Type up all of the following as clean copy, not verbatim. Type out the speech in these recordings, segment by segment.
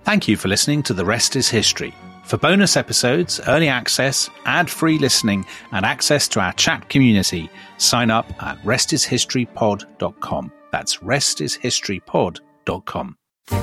Thank you for listening to The Rest is History. For bonus episodes, early access, ad-free listening, and access to our chat community, sign up at restishistorypod.com. That's restishistorypod.com.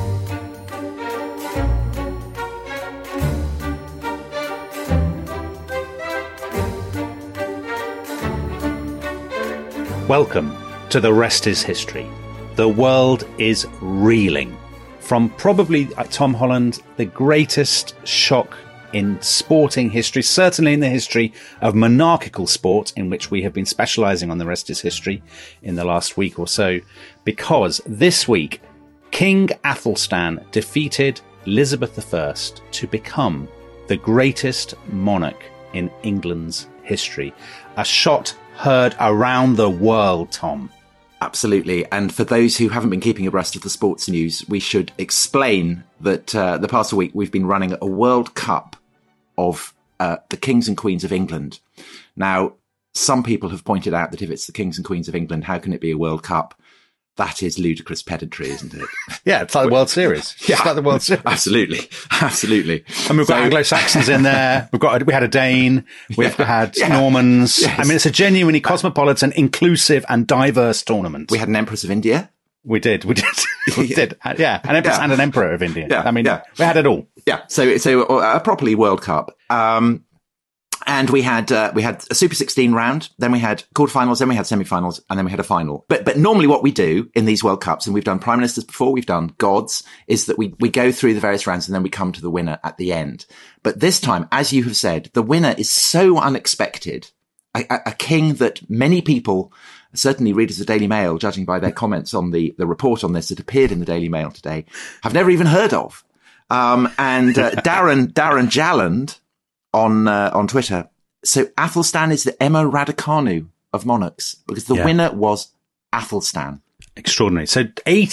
Welcome to The Rest is History. The world is reeling from probably, Tom Holland, the greatest shock in sporting history, certainly in the history of monarchical sport, in which we have been specialising on The Rest is History in the last week or so, because this week, King Athelstan defeated Elizabeth I to become the greatest monarch in England's history. A shot heard around the world, Tom. Absolutely. And for those who haven't been keeping abreast of the sports news, we should explain that the past week we've been running a World Cup of the Kings and Queens of England. Now, some people have pointed out that if it's the Kings and Queens of England, how can it be a World Cup? That is ludicrous pedantry, isn't it? Yeah, it's like the World Series. Yeah, it's like the World Series. Absolutely. And we've got Anglo-Saxons in there. We had a Dane. We've had Normans. Yes. I mean, it's a genuinely cosmopolitan, inclusive and diverse tournament. We had an Empress of India. We did. We did. Yeah. An Empress and an Emperor of India. Yeah. I mean, we had it all. Yeah. So a properly World Cup. And we had a Super 16 round, then we had quarterfinals, then we had semi-finals, and then we had a final. But normally what we do in these World Cups, and we've done prime ministers before, we've done gods, is that we go through the various rounds and then we come to the winner at the end. But this time, as you have said, the winner is so unexpected. A king that many people, certainly readers of the Daily Mail, judging by their comments on the report on this that appeared in the Daily Mail today, have never even heard of. Darren Jalland, on Twitter. So Athelstan is the Emma Raducanu of monarchs because the winner was Athelstan. Extraordinary. So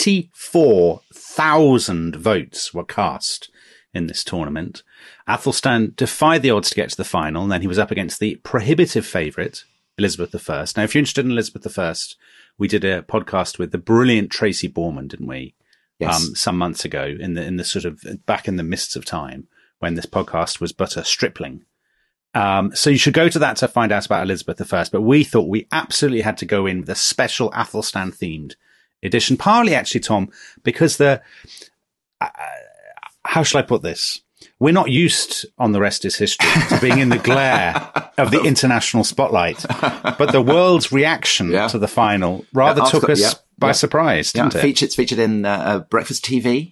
84,000 votes were cast in this tournament. Athelstan defied the odds to get to the final, and then he was up against the prohibitive favourite, Elizabeth I. Now, if you're interested in Elizabeth I, we did a podcast with the brilliant Tracy Borman, didn't we? Yes. Some months ago in the sort of back in the mists of time, when this podcast was but a stripling. So you should go to that to find out about Elizabeth I, but we thought we absolutely had to go in with a special Athelstan themed edition, partly actually, Tom, because how shall I put this? We're not used on The Rest is History to being in the glare of the international spotlight, but the world's reaction to the final rather took us by surprise, didn't it? It's featured in Breakfast TV.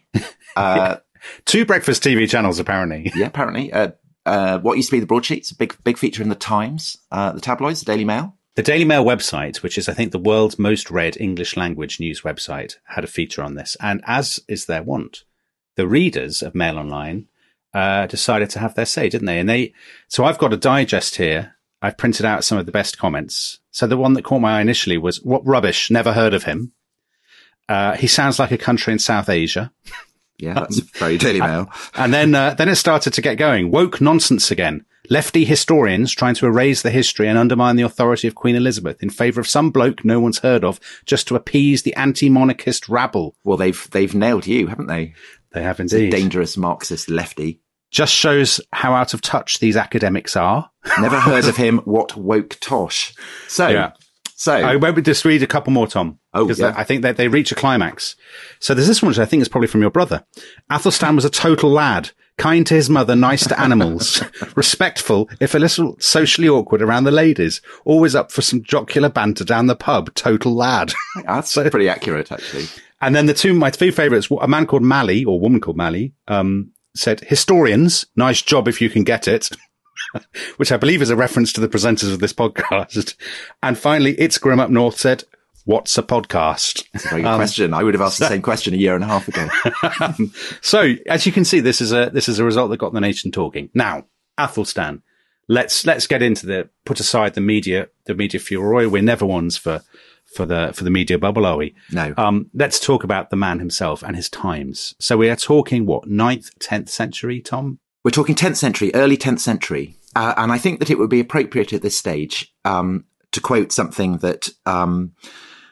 2 breakfast TV channels, apparently. Yeah, apparently. What used to be the broadsheets, a big feature in the Times, the tabloids, the Daily Mail. The Daily Mail website, which is, I think, the world's most read English language news website, had a feature on this. And as is their wont, the readers of Mail Online decided to have their say, didn't they? So I've got a digest here. I've printed out some of the best comments. So the one that caught my eye initially was, "What rubbish, never heard of him. He sounds like a country in South Asia." Yeah, that's very Daily Mail. And then it started to get going. "Woke nonsense again. Lefty historians trying to erase the history and undermine the authority of Queen Elizabeth in favour of some bloke no one's heard of just to appease the anti-monarchist rabble." Well, they've nailed you, haven't they? They have indeed. It's a dangerous Marxist lefty. Just shows how out of touch these academics are. Never heard of him. What woke tosh. So I won't just read a couple more, Tom. Because I think that they reach a climax. So there's this one, which I think is probably from your brother. "Athelstan was a total lad, kind to his mother, nice to animals, respectful, if a little socially awkward around the ladies, always up for some jocular banter down the pub, total lad." That's pretty accurate, actually. And then my 2 favourites, a man called Mally, or woman called Mally, said, "Historians, nice job if you can get it." Which I believe is a reference to the presenters of this podcast. And finally, It's Grim Up North said, "What's a podcast?" That's a very good question. I would have asked the same question a year and a half ago. So, as you can see, this is a result that got the nation talking. Now, Athelstan, let's get into put aside the media furore. We're never ones for the media bubble, are we? No. Let's talk about the man himself and his times. So we are talking 9th, 10th century, Tom? We're talking 10th century, early 10th century. And I think that it would be appropriate at this stage to quote something that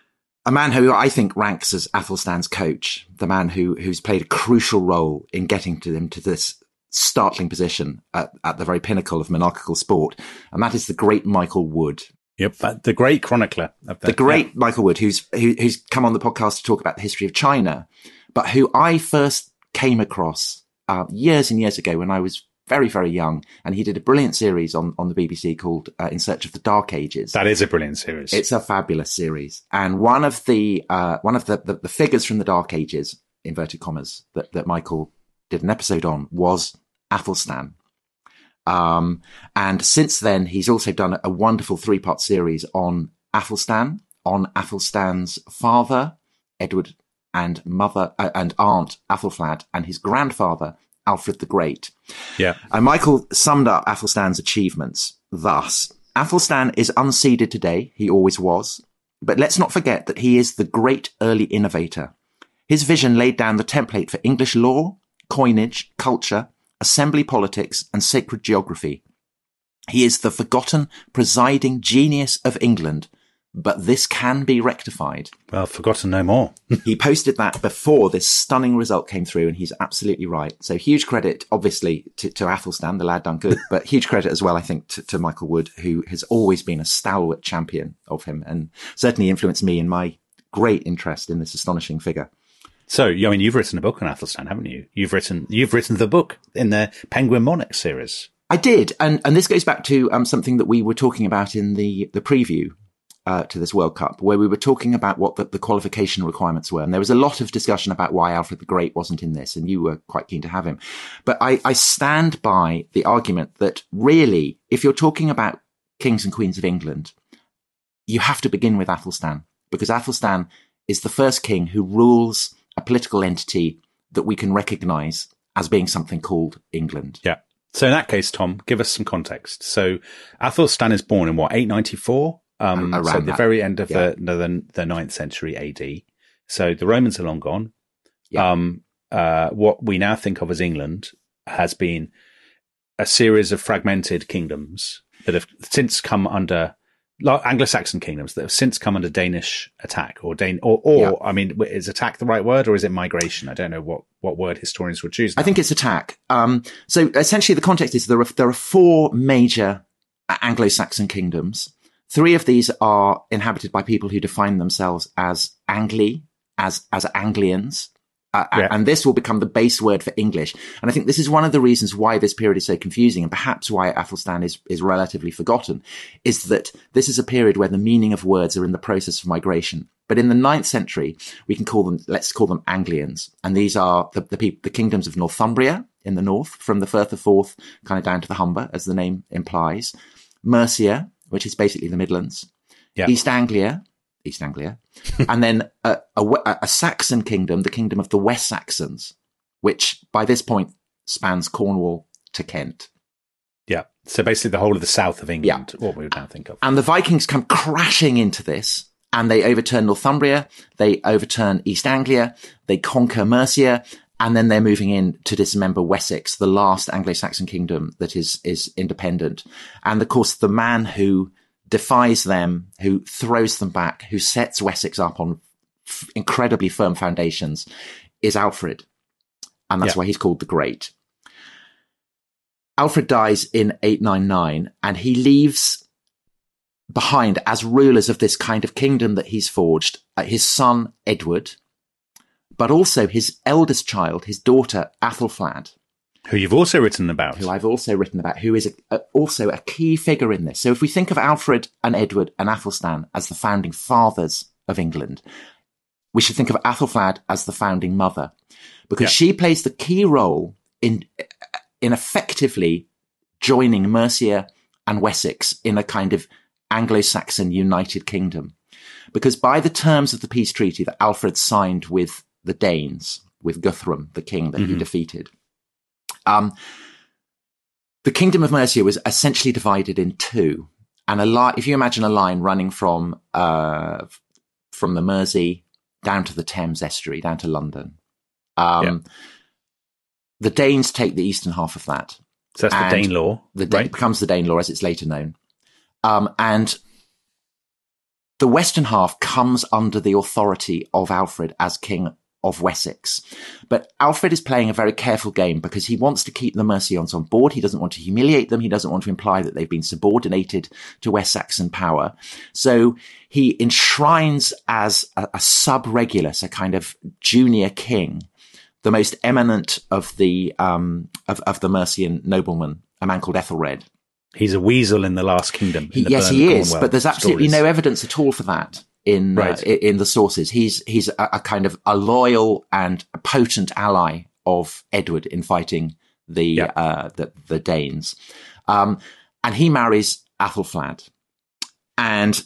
a man who I think ranks as Athelstan's coach, the man who's played a crucial role in getting to him to this startling position at the very pinnacle of monarchical sport, and that is the great Michael Wood. Yep, the great chronicler of the great Michael Wood, who's come on the podcast to talk about the history of China, but who I first came across years and years ago when I was very, very young, and he did a brilliant series on the BBC called In Search of the Dark Ages. That is a brilliant series. It's a fabulous series, and one of the figures from the Dark Ages, inverted commas, that Michael did an episode on was Athelstan. And since then, he's also done a wonderful 3-part series on Athelstan, on Athelstan's father, Edward, and mother and aunt Athelflaed, and his grandfather, Alfred the Great. Yeah. And Michael summed up Athelstan's achievements thus: Athelstan is unseeded today. He always was. But let's not forget that he is the great early innovator. His vision laid down the template for English law, coinage, culture, assembly politics, and sacred geography. He is the forgotten presiding genius of England, but this can be rectified. Well, forgotten no more. He posted that before this stunning result came through, and he's absolutely right. So huge credit, obviously, to Athelstan, the lad done good, but huge credit as well, I think, to Michael Wood, who has always been a stalwart champion of him and certainly influenced me in my great interest in this astonishing figure. So, I mean, you've written a book on Athelstan, haven't you? You've written the book in the Penguin Monarch series. I did, and this goes back to something that we were talking about in the preview to this World Cup, where we were talking about what the qualification requirements were. And there was a lot of discussion about why Alfred the Great wasn't in this, and you were quite keen to have him. But I stand by the argument that really, if you're talking about kings and queens of England, you have to begin with Athelstan, because Athelstan is the first king who rules a political entity that we can recognise as being something called England. Yeah. So in that case, Tom, give us some context. So Athelstan is born in 894? So at the very end of the 9th century AD. So the Romans are long gone. Yeah. What we now think of as England has been a series of fragmented kingdoms that have since come under Anglo-Saxon kingdoms that have since come under Danish attack I mean, is attack the right word, or is it migration? I don't know what word historians would choose now. I think it's attack. So essentially the context is there are 4 major Anglo-Saxon kingdoms. 3 of these are inhabited by people who define themselves as Angli, as Anglians. And this will become the base word for English. And I think this is one of the reasons why this period is so confusing, and perhaps why Athelstan is relatively forgotten, is that this is a period where the meaning of words are in the process of migration. But in the 9th century, let's call them Anglians. And these are the kingdoms of Northumbria in the north, from the Firth of Forth kind of down to the Humber, as the name implies. Mercia, which is basically the Midlands. Yeah. East Anglia, and then a Saxon kingdom, the kingdom of the West Saxons, which by this point spans Cornwall to Kent. Yeah. So basically the whole of the south of England, what we would now think of. And the Vikings come crashing into this, and they overturn Northumbria, they overturn East Anglia, they conquer Mercia, and then they're moving in to dismember Wessex, the last Anglo-Saxon kingdom that is independent. And of course, the man who defies them, who throws them back, who sets Wessex up on incredibly firm foundations, is Alfred. And that's why he's called the Great. Alfred dies in 899, and he leaves behind, as rulers of this kind of kingdom that he's forged, his son Edward, but also his eldest child, his daughter Athelflaed. Who you've also written about. Who I've also written about, who is also a key figure in this. So if we think of Alfred and Edward and Athelstan as the founding fathers of England, we should think of Athelflaed as the founding mother, because she plays the key role in effectively joining Mercia and Wessex in a kind of Anglo-Saxon united kingdom. Because by the terms of the peace treaty that Alfred signed with the Danes, with Guthrum, the king that he defeated, the kingdom of Mercia was essentially divided in 2. And if you imagine a line running from the Mersey down to the Thames estuary, down to London, the Danes take the eastern half of that. So that's the Danelaw, right? It becomes the Danelaw, as it's later known. And the western half comes under the authority of Alfred as King of Wessex. But Alfred is playing a very careful game because he wants to keep the Mercians on board. He doesn't want to humiliate them. He doesn't want to imply that they've been subordinated to West Saxon power. So he enshrines as a sub-Regulus, a kind of junior king, the most eminent of the Mercian noblemen, a man called Ethelred. He's a weasel in the Last Kingdom. Yes, he is, but there's absolutely no evidence at all for that in the sources. He's a kind of a loyal and a potent ally of Edward in fighting the Danes. And he marries Athelflaed. And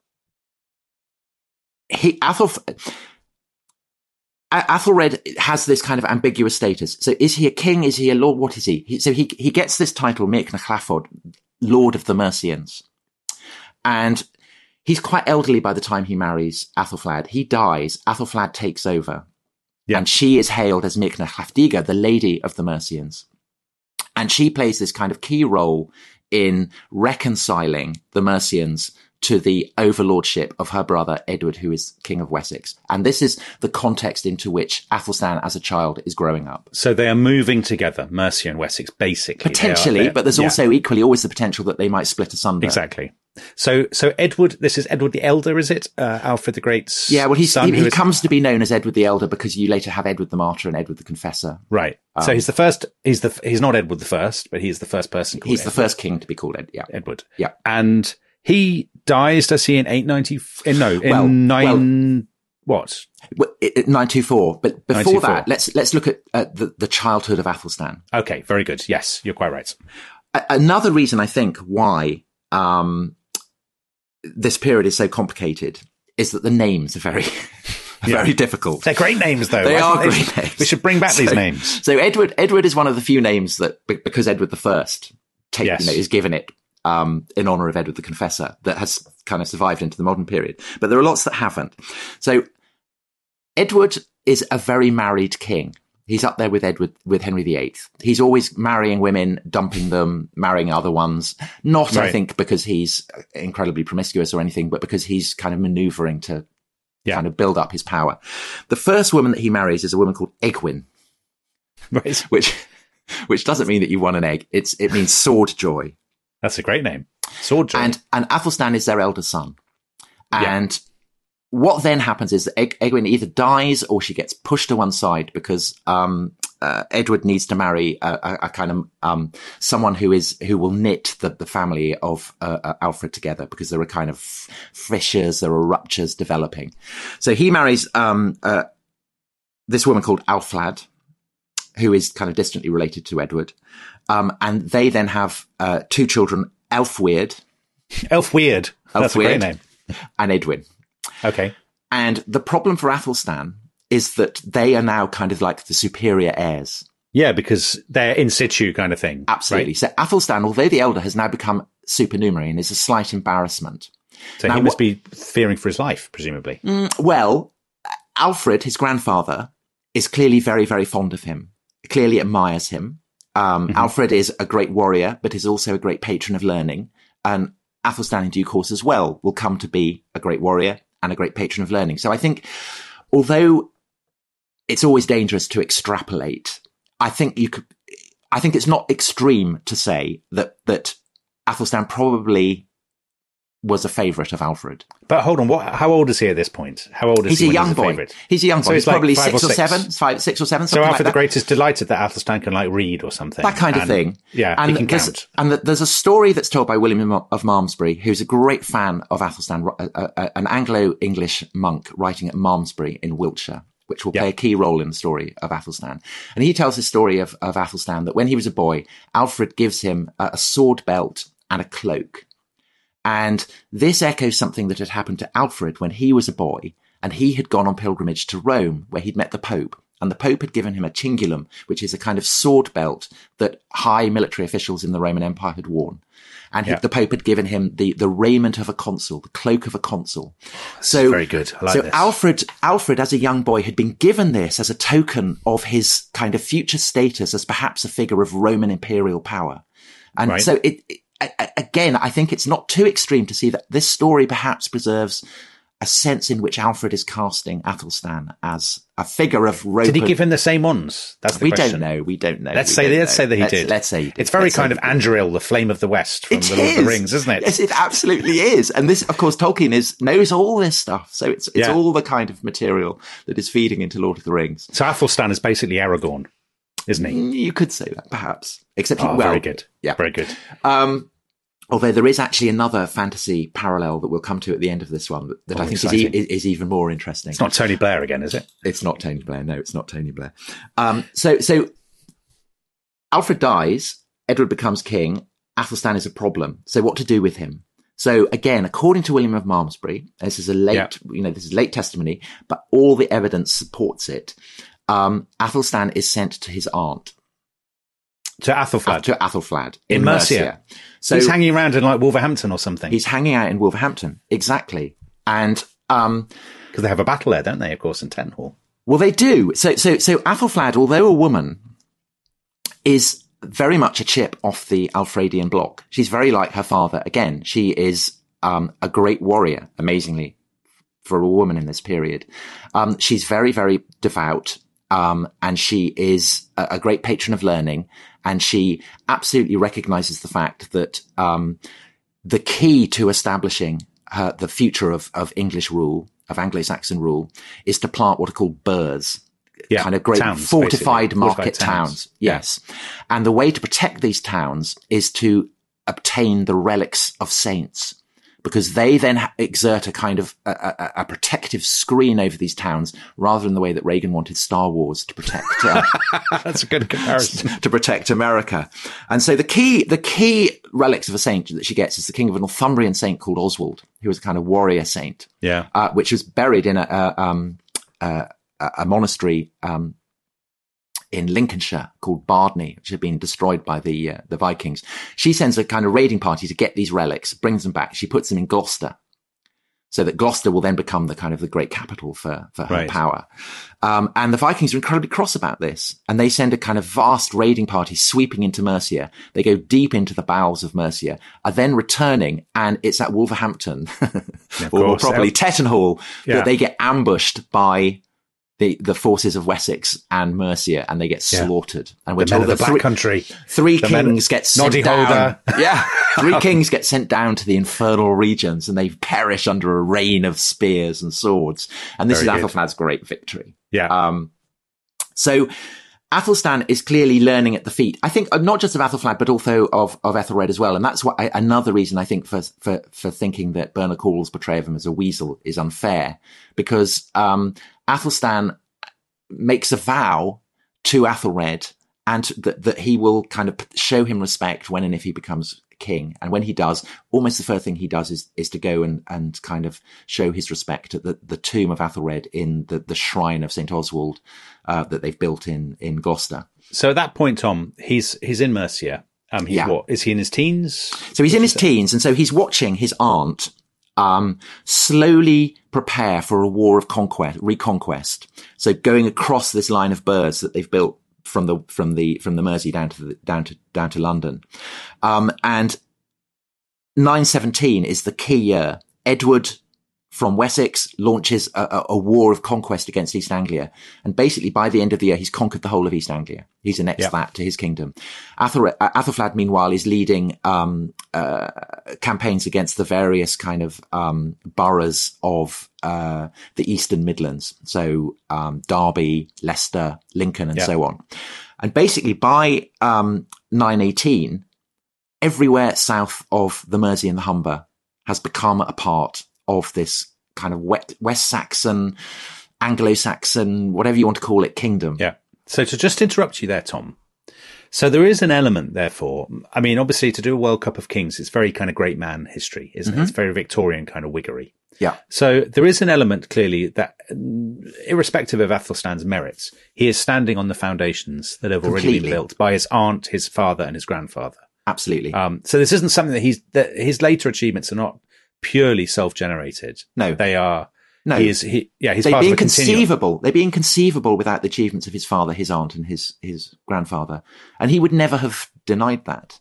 Athelred has this kind of ambiguous status. So is he a king? Is he a lord? What is he? So he gets this title, Mirk na Chlafod, Lord of the Mercians. And he's quite elderly by the time he marries Athelflaed. He dies. Athelflaed takes over. Yeah. And she is hailed as Mirk na Chlafdiga, the Lady of the Mercians. And she plays this kind of key role in reconciling the Mercians to the overlordship of her brother Edward, who is King of Wessex. And this is the context into which Athelstan as a child is growing up. So they are moving together, Mercia and Wessex, basically. Potentially, but there's also equally always the potential that they might split asunder. Exactly. So Edward, this is Edward the Elder, is it? Alfred the Great's son? Yeah, well, he comes to be known as Edward the Elder because you later have Edward the Martyr and Edward the Confessor. Right. So he's the first, he's not Edward the First, but he's the first person called He's Edward. the first king to be called Edward. Yeah. And he dies, does he, in 924. But before that, let's look at the childhood of Athelstan. Okay, very good. Yes, you're quite right. Another reason I think why this period is so complicated is that the names are very difficult. They're great names, though. They are great names. We should bring back these names. So Edward is one of the few names that, because Edward the First is given it in honor of Edward the Confessor, that has kind of survived into the modern period. But there are lots that haven't. So Edward is a very married king. He's up there with Henry VIII. He's always marrying women, dumping them, marrying other ones. Not, I think, because he's incredibly promiscuous or anything, but because he's kind of maneuvering to kind of build up his power. The first woman that he marries is a woman called Egwin, which doesn't mean that you won an egg. It means sword joy. That's a great name. Sword joy. And Athelstan is their elder son. And what then happens is that Egwin either dies or she gets pushed to one side because Edward needs to marry a kind of someone who will knit the family of Alfred together, because there are kind of fissures, there are ruptures developing. So he marries this woman called Alflad, who is kind of distantly related to Edward. And they then have two children, Elfweird. That's a great name. And Edwin. Okay. And the problem for Athelstan is that they are now kind of like the superior heirs. Yeah, because they're in situ kind of thing. Absolutely. Right? So Athelstan, although the elder, has now become supernumerary and is a slight embarrassment. So now, he must be fearing for his life, presumably. Well, Alfred, his grandfather, is clearly very, very fond of him, clearly admires him. Alfred is a great warrior, but is also a great patron of learning. And Athelstan, in due course as well, will come to be a great warrior and a great patron of learning. So I think, although it's always dangerous to extrapolate, I think it's not extreme to say that Athelstan probably was a favourite of Alfred. But hold on, how old is he at this point? How old is he? He's a young boy. He's a young boy. So he's probably like 6 or 7, 6 or 7. So Alfred the Great is delighted that Athelstan can read or something. That kind of thing. Yeah, and he can count. And there's a story that's told by William of Malmesbury, who's a great fan of Athelstan, an Anglo-English monk writing at Malmesbury in Wiltshire, which will play a key role in the story of Athelstan. And he tells the story of Athelstan, that when he was a boy, Alfred gives him a sword belt and a cloak. And this echoes something that had happened to Alfred when he was a boy, and he had gone on pilgrimage to Rome, where he'd met the Pope. And the Pope had given him a cingulum, which is a kind of sword belt that high military officials in the Roman Empire had worn. And the Pope had given him the raiment of a consul, the cloak of a consul. So very good. I like this. Alfred, as a young boy, had been given this as a token of his kind of future status as perhaps a figure of Roman imperial power. And so again, I think it's not too extreme to see that this story perhaps preserves a sense in which Alfred is casting Athelstan as a figure of rope. Did he give him the same ones? That's the question. We don't know. Let's say that he did. Let's say he did. It's very kind of Anduril, the Flame of the West from the Lord of the Rings, isn't it? Yes, it absolutely is. And this, of course, Tolkien knows all this stuff. So it's all the kind of material that is feeding into Lord of the Rings. So Athelstan is basically Aragorn, isn't he? You could say that, perhaps. Except, very good. Yeah. Very good. Although there is actually another fantasy parallel that we'll come to at the end of this one that I think is even more interesting. It's not Tony Blair again, is it? It's not Tony Blair. No, it's not Tony Blair. So Alfred dies. Edward becomes king. Athelstan is a problem. So what to do with him? So again, according to William of Malmesbury, this is this is late testimony, but all the evidence supports it. Athelstan is sent to his aunt. To Athelflaed. To Athelflaed. In Mercia. So he's hanging around in like Wolverhampton or something. He's hanging out in Wolverhampton. Exactly. And, because they have a battle there, don't they? Of course, in Tenhall. Well, they do. So Athelflaed, although a woman, is very much a chip off the Alfredian block. She's very like her father. Again, she is, a great warrior, amazingly, for a woman in this period. She's very, very devout. And she is a great patron of learning, and she absolutely recognizes the fact that the key to establishing the future of English rule, of Anglo-Saxon rule, is to plant what are called burhs, kind of great towns, fortified market towns. Yes. And the way to protect these towns is to obtain the relics of saints, because they then exert a kind of a protective screen over these towns, rather than the way that Reagan wanted Star Wars to protect. That's a good comparison. To protect America. And so the key relics of a saint that she gets is the king of a Northumbrian saint called Oswald, who was a kind of warrior saint. Yeah. Which was buried in a monastery, in Lincolnshire called Bardney, which had been destroyed by the Vikings. She sends a kind of raiding party to get these relics, brings them back. She puts them in Gloucester, so that Gloucester will then become the kind of the great capital for her power. And the Vikings are incredibly cross about this, and they send a kind of vast raiding party sweeping into Mercia. They go deep into the bowels of Mercia, are then returning, and it's at Wolverhampton, or probably Tettenhall, that they get ambushed by the forces of Wessex and Mercia, and they get slaughtered. And we're told that Black Country, three kings get sent down. Three kings get sent down to the infernal regions, and they perish under a rain of spears and swords. And this is Athelflaed's great victory. Yeah. So Athelstan is clearly learning at the feet, I think, not just of Athelflaed, but also of Ethelred as well. And that's what another reason I think for thinking that Bernard Cornwell's portrayal of him as a weasel is unfair, because Athelstan makes a vow to Athelred, and that he will kind of show him respect when and if he becomes king. And when he does, almost the first thing he does is to go and kind of show his respect at the tomb of Athelred in the shrine of St. Oswald that they've built in Gloucester. So at that point, Tom, he's in Mercia. What? Is he in his teens? So he's in his teens, and so he's watching his aunt slowly prepare for a war of reconquest. So going across this line of burhs that they've built from the Mersey down to London. And 917 is the key year. Edward from Wessex launches a war of conquest against East Anglia. And basically by the end of the year, he's conquered the whole of East Anglia. He's annexed that to his kingdom. Athelflaed, meanwhile, is leading campaigns against the various kind of boroughs of the Eastern Midlands. So Derby, Leicester, Lincoln, and so on. And basically by 918, everywhere south of the Mersey and the Humber has become a part of this kind of West Saxon, Anglo-Saxon, whatever you want to call it, kingdom. Yeah. So to just interrupt you there, Tom. So there is an element, therefore, I mean, obviously to do a World Cup of Kings, it's very kind of great man history, isn't it? It's very Victorian kind of Whiggery. Yeah. So there is an element clearly that, irrespective of Athelstan's merits, he is standing on the foundations that have already been built by his aunt, his father, and his grandfather. Absolutely. So this isn't something that his later achievements are not purely self-generated. No, they are. No, he's they'd part be of inconceivable. They'd be inconceivable without the achievements of his father, his aunt, and his grandfather. And he would never have denied that.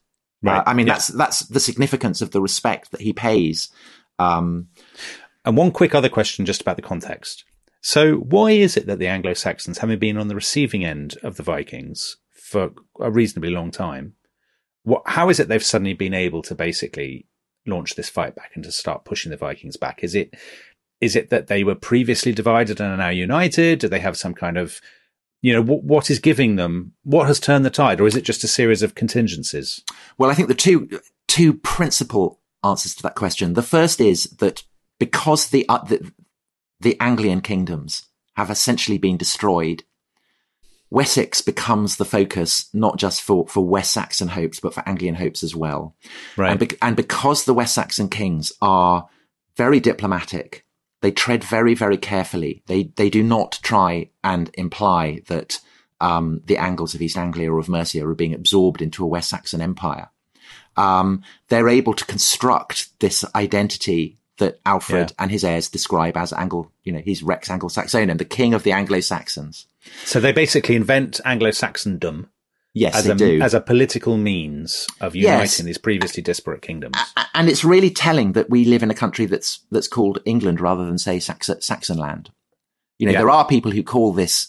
Right. I mean, that's the significance of the respect that he pays. And one quick other question just about the context. So why is it that the Anglo-Saxons, having been on the receiving end of the Vikings for a reasonably long time, how is it they've suddenly been able to basically launch this fight back and to start pushing the Vikings back? Is it that they were previously divided and are now united? Do they have some kind of, what is giving them, what has turned the tide? Or is it just a series of contingencies? Well, I think the two principal answers to that question. The first is that because the Anglian kingdoms have essentially been destroyed, Wessex becomes the focus, not just for West Saxon hopes, but for Anglian hopes as well. Right. And because the West Saxon kings are very diplomatic, they tread very, very carefully. They do not try and imply that the Angles of East Anglia or of Mercia are being absorbed into a West Saxon empire. They're able to construct this identity that Alfred and his heirs describe as he's Rex Anglo-Saxonum, the king of the Anglo-Saxons. So they basically invent Anglo-Saxondom. Yes, they do. As a political means of uniting these previously disparate kingdoms. And it's really telling that we live in a country that's called England rather than, say, Saxonland. There are people who call this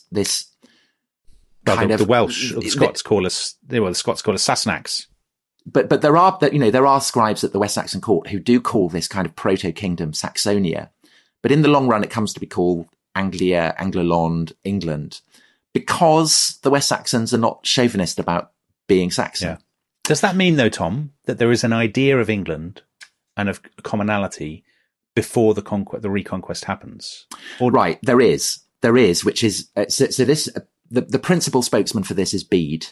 kind of... The Welsh, or the Scots call us Sassenachs. But there are scribes at the West Saxon court who do call this kind of proto-kingdom Saxonia. But in the long run, it comes to be called Anglia, Angloland, England, because the West Saxons are not chauvinist about being Saxon. Yeah. Does that mean, though, Tom, that there is an idea of England and of commonality before the reconquest happens? Right, there is, which is this. The principal spokesman for this is Bede,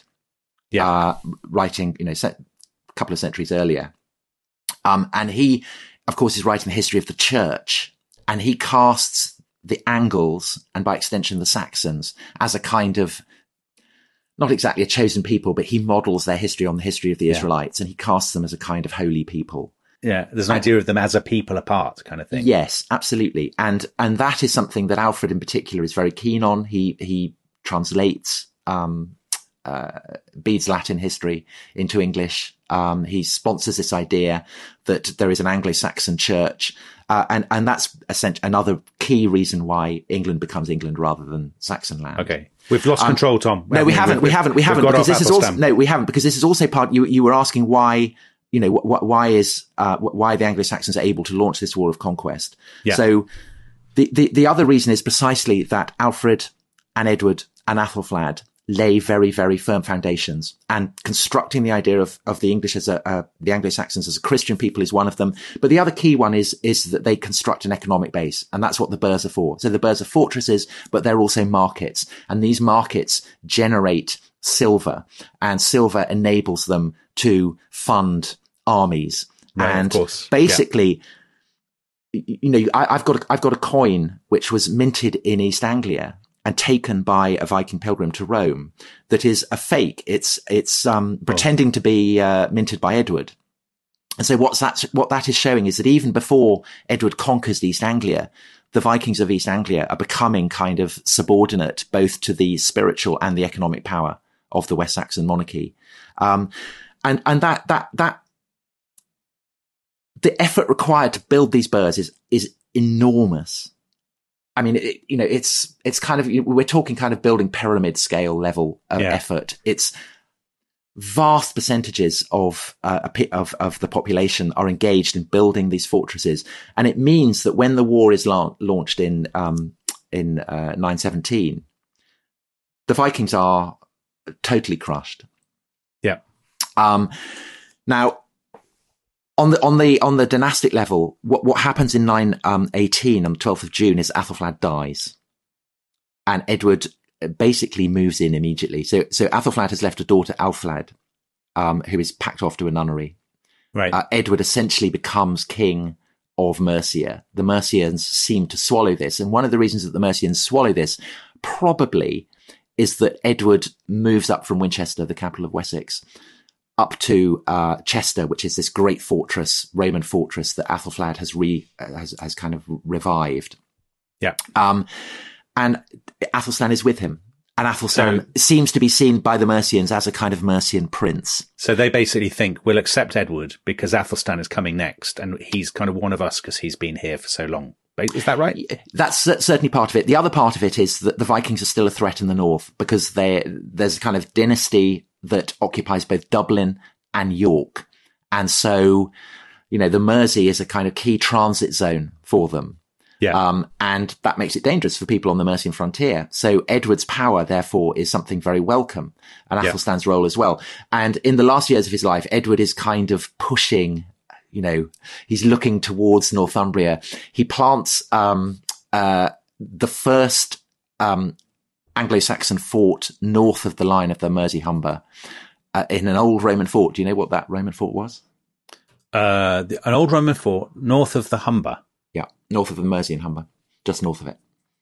writing a couple of centuries earlier, and he, of course, is writing the history of the church, and he casts the Angles, and by extension the Saxons, as a kind of, not exactly a chosen people, but he models their history on the history of the Israelites, and he casts them as a kind of holy people. Yeah, there's an idea of them as a people apart kind of thing. Yes, absolutely. And that is something that Alfred in particular is very keen on. He translates Bede's Latin history into English. He sponsors this idea that there is an Anglo-Saxon church. And that's another key reason why England becomes England rather than Saxonland. Okay. We've lost control, Tom. No, we haven't, because this is also, because this is also part, you were asking why, why the Anglo-Saxons are able to launch this war of conquest. Yeah. So the other reason is precisely that Alfred and Edward and Athelflaed lay very, very firm foundations, and constructing the idea of the English as the Anglo-Saxons as a Christian people is one of them. But the other key one is that they construct an economic base, and that's what the burhs are for. So the burhs are fortresses, but they're also markets, and these markets generate silver, and silver enables them to fund armies. Right, and of course. Basically, I've got a coin which was minted in East Anglia and taken by a Viking pilgrim to Rome that is a fake. It's pretending to be minted by Edward. And so what that is showing is that even before Edward conquers East Anglia, the Vikings of East Anglia are becoming kind of subordinate both to the spiritual and the economic power of the West Saxon monarchy. And that the effort required to build these burhs is enormous. I mean, it's kind of, we're talking kind of building pyramid scale level of effort. It's vast percentages of the population are engaged in building these fortresses. And it means that when the war is launched in 917, the Vikings are totally crushed. Yeah. Now, on the dynastic level, what happens in 918 on the 12th of June is Athelflaed dies, and Edward basically moves in immediately. So Athelflaed has left a daughter, Alflaed, who is packed off to a nunnery. Right. Edward essentially becomes king of Mercia. The Mercians seem to swallow this, and one of the reasons that the Mercians swallow this probably is that Edward moves up from Winchester, the capital of Wessex, up to Chester, which is this great fortress, Roman fortress that Athelflaed has kind of revived. Yeah. And Athelstan is with him. And Athelstan seems to be seen by the Mercians as a kind of Mercian prince. So they basically think we'll accept Edward because Athelstan is coming next and he's kind of one of us because he's been here for so long. Is that right? That's certainly part of it. The other part of it is that the Vikings are still a threat in the north because there's a kind of dynasty that occupies both Dublin and York. And so, the Mersey is a kind of key transit zone for them. Yeah. And that makes it dangerous for people on the Mercian frontier. So Edward's power, therefore, is something very welcome, and Athelstan's role as well. And in the last years of his life, Edward is kind of pushing, he's looking towards Northumbria. He plants the first Anglo-Saxon fort north of the line of the Mersey Humber in an old Roman fort. Do you know what that Roman fort was? An old Roman fort north of the Humber. Yeah, north of the Mersey and Humber, just north of it.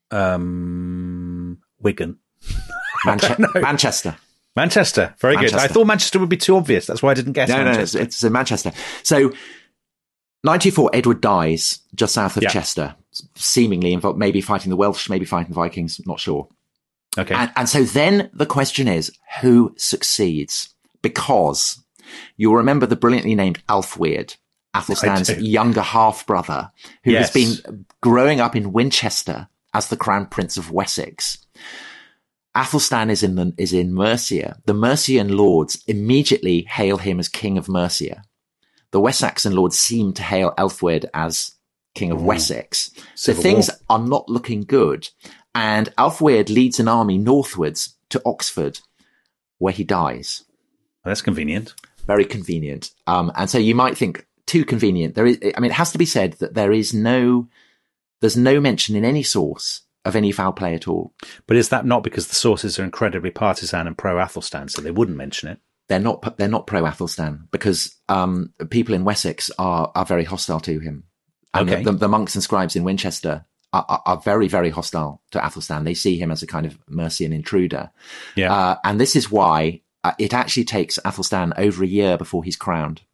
Wigan. Manchester. Manchester. Very good. I thought Manchester would be too obvious. That's why I didn't guess Manchester. No, it's in Manchester. So, 924, Edward dies just south of Chester, seemingly involved, maybe fighting the Welsh, maybe fighting the Vikings, not sure. Okay. And so then the question is, who succeeds? Because you'll remember the brilliantly named Alfweard, Athelstan's younger half-brother, who has been growing up in Winchester as the Crown Prince of Wessex. Athelstan is in Mercia. The Mercian lords immediately hail him as King of Mercia. The West Saxon lords seem to hail Alfweard as King of Wessex. So things are not looking good. And Alfweard leads an army northwards to Oxford, where he dies. That's convenient. Very convenient. And so you might think, too convenient. It has to be said that there's no mention in any source of any foul play at all. But is that not because the sources are incredibly partisan and pro-Athelstan, so they wouldn't mention it? They're not pro-Athelstan because people in Wessex are very hostile to him. And the monks and scribes in Winchester are very, very hostile to Athelstan. They see him as a kind of Mercian intruder. Yeah. And this is why it actually takes Athelstan over a year before he's crowned.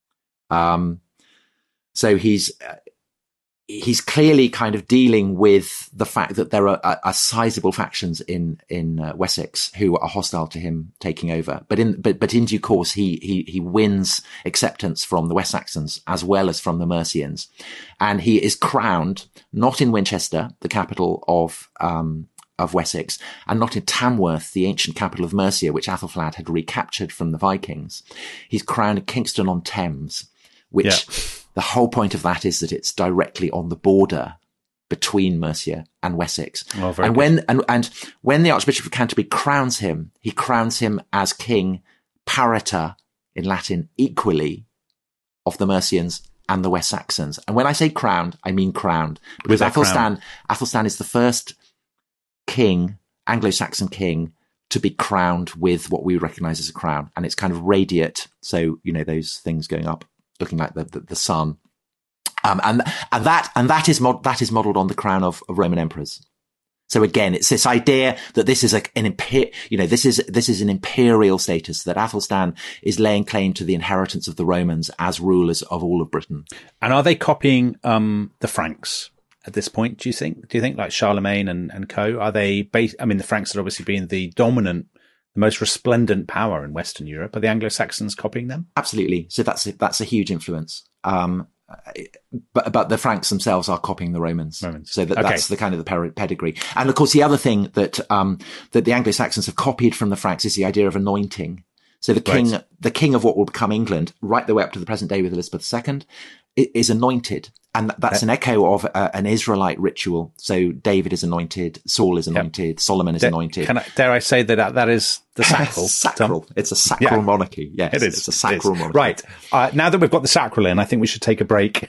So he's clearly kind of dealing with the fact that there are sizable factions in Wessex who are hostile to him taking over. But in due course, he wins acceptance from the West Saxons as well as from the Mercians. And he is crowned not in Winchester, the capital of Wessex, and not in Tamworth, the ancient capital of Mercia, which Athelflaed had recaptured from the Vikings. He's crowned at Kingston on Thames, which the whole point of that is that it's directly on the border between Mercia and Wessex. Oh, and when the Archbishop of Canterbury crowns him, he crowns him as King Pariter, in Latin, equally of the Mercians and the West Saxons. And when I say crowned, I mean crowned, because Athelstan is the first king, Anglo-Saxon king, to be crowned with what we recognize as a crown. And it's kind of radiate. So, those things going up, looking like the sun. And that is modeled on the crown of Roman emperors. So again, it's this idea that this is this is an imperial status, that Athelstan is laying claim to the inheritance of the Romans as rulers of all of Britain. And are they copying the Franks at this point, do you think? Do you think like Charlemagne and co? Are they the Franks are obviously being the dominant, the most resplendent power in Western Europe. Are the Anglo-Saxons copying them? Absolutely. So that's a huge influence. But the Franks themselves are copying the Romans. So that's the kind of the pedigree. And of course, the other thing that the Anglo-Saxons have copied from the Franks is the idea of anointing. So the king of what will become England, right the way up to the present day with Elizabeth II, is anointed. And that's an echo of an Israelite ritual. So David is anointed, Saul is anointed, Solomon is anointed. Dare I say that is the sacral? Sacral. It's a sacral monarchy. Yes, it is. It's a sacral monarchy. Right. Now that we've got the sacral in, I think we should take a break.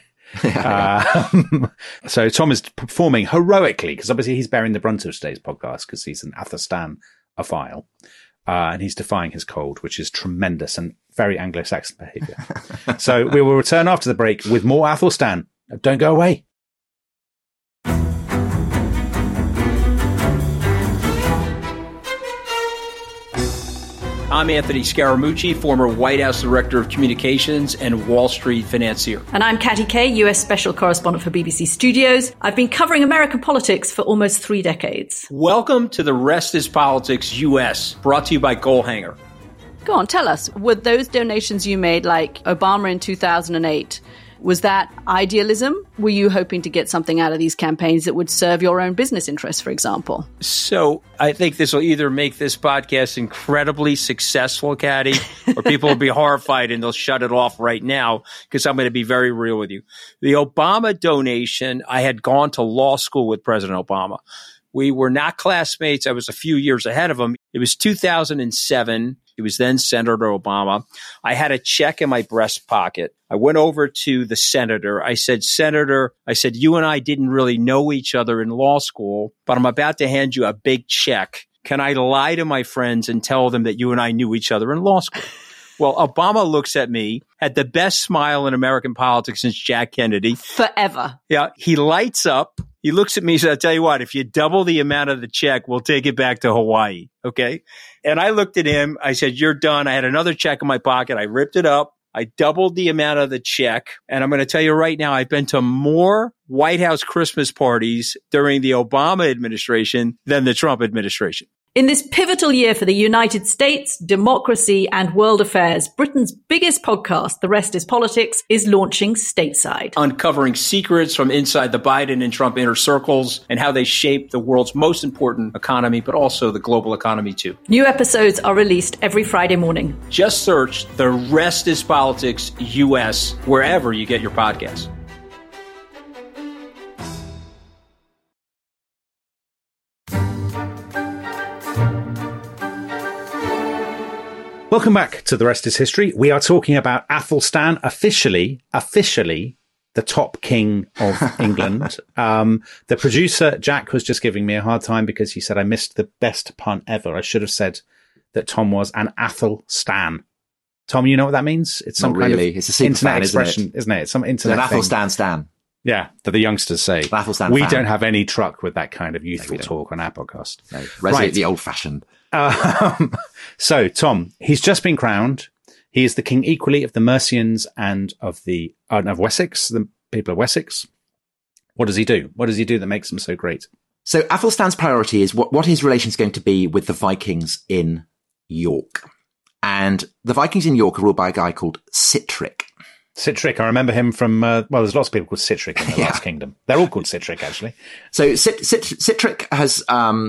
So Tom is performing heroically, because obviously he's bearing the brunt of today's podcast because he's an Athelstan-ophile. And he's defying his cold, which is tremendous and very Anglo-Saxon behaviour. So we will return after the break with more Athelstan. Don't go away. I'm Anthony Scaramucci, former White House Director of Communications and Wall Street financier. And I'm Katty Kay, US Special Correspondent for BBC Studios. I've been covering American politics for almost 3 decades. Welcome to The Rest is Politics US, brought to you by Goalhanger. Go on, tell us, were those donations you made, like Obama in 2008, was that idealism? Were you hoping to get something out of these campaigns that would serve your own business interests, for example? So I think this will either make this podcast incredibly successful, Katty, or people will be horrified and they'll shut it off right now because I'm going to be very real with you. The Obama donation, I had gone to law school with President Obama. We were not classmates. I was a few years ahead of him. It was 2007. He was then Senator Obama. I had a check in my breast pocket. I went over to the senator. I said, Senator, you and I didn't really know each other in law school, but I'm about to hand you a big check. Can I lie to my friends and tell them that you and I knew each other in law school? Well, Obama looks at me, had the best smile in American politics since Jack Kennedy. Forever. Yeah. He lights up. He looks at me and says, I'll tell you what, if you double the amount of the check, we'll take it back to Hawaii. Okay. And I looked at him. I said, you're done. I had another check in my pocket. I ripped it up. I doubled the amount of the check. And I'm going to tell you right now, I've been to more White House Christmas parties during the Obama administration than the Trump administration. In this pivotal year for the United States, democracy and world affairs, Britain's biggest podcast, The Rest is Politics, is launching stateside. Uncovering secrets from inside the Biden and Trump inner circles and how they shape the world's most important economy, but also the global economy too. New episodes are released every Friday morning. Just search The Rest is Politics US wherever you get your podcasts. Welcome back to The Rest is History. We are talking about Athelstan, officially the top king of England. The producer, Jack, was just giving me a hard time because he said I missed the best pun ever. I should have said that Tom was an Athelstan. Tom, you know what that means? It's some kind of it's a super internet fan, expression, isn't it? It's some internet an thing. Athelstan Stan. Yeah, that the youngsters say. Athelstan we fan. don't have any truck with that kind of youthful talk on our podcast. No, resolutely old-fashioned. So, Tom, he's just been crowned. He is the king equally of the Mercians and of Wessex, the people of Wessex. What does he do? What does he do that makes him so great? So Athelstan's priority is what his relation is going to be with the Vikings in York. And the Vikings in York are ruled by a guy called Sihtric. Sihtric, I remember him from, there's lots of people called Sihtric in the Last Kingdom. They're all called Sihtric, actually. So Sihtric has,